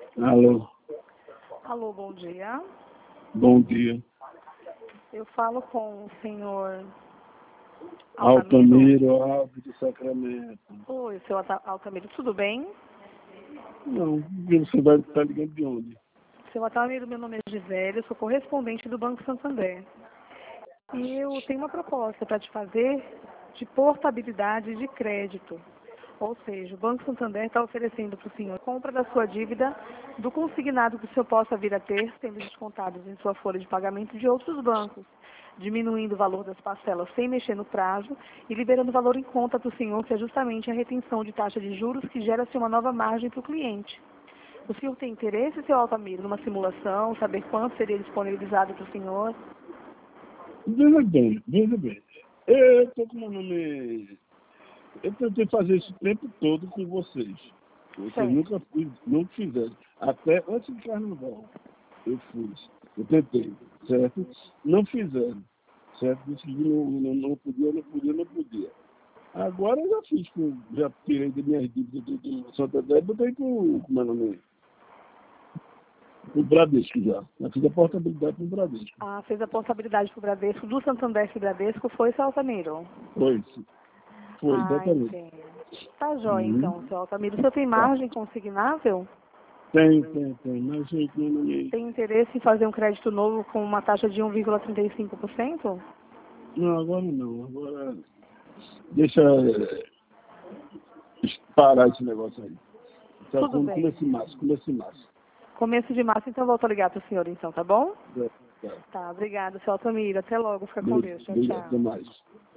Alô, Alô, bom dia. bom dia. Eu falo com o senhor Altamiro Alves de Sacramento. Oi, seu Altamiro, tudo bem? Não, você vai estar ligando de onde? Seu Altamiro, meu nome é Gisele, eu sou correspondente do Banco Santander. E eu tenho uma proposta para te fazer de portabilidade de crédito. Ou seja, o Banco Santander está oferecendo para o senhor compra da sua dívida do consignado que o senhor possa vir a ter, sendo descontados em sua folha de pagamento de outros bancos, diminuindo o valor das parcelas sem mexer no prazo e liberando valor em conta para o senhor, que é justamente a retenção de taxa de juros que gera-se uma nova margem para o cliente. O senhor tem interesse, seu Altamiro, numa simulação, saber quanto seria disponibilizado para o senhor? Veja bem. Eu estou com meu nome. Eu tentei fazer isso o tempo todo com vocês. Vocês Certo. nunca fizeram. Até antes do carnaval. Eu fiz. Eu tentei, certo? Não fizeram. Certo? Disse que não podia. Agora eu já fiz, já tirei de minhas dívidas do Santander e botei com o meu nome. O Bradesco já. Eu fiz a portabilidade com o Bradesco. Ah, fez a portabilidade para o Bradesco, do Santander para o Bradesco, foi, seu Altamiro? Foi, exatamente. Entendo. Tá jóia, Uhum. então, seu Altamiro. O senhor tem Tá. margem consignável? Tem. Mas, gente, meu nome. Tem interesse em fazer um crédito novo com uma taxa de 1,35%? Não, agora não. Agora. Deixa parar esse negócio aí. Tá Tudo com bem. começo em março. Começo de março, então, volto a ligar para o senhor, então, tá bom? Tá. Tá, obrigada, seu Altamiro. Até logo. Fica com Deus. Tchau, Obrigado, até tchau. mais.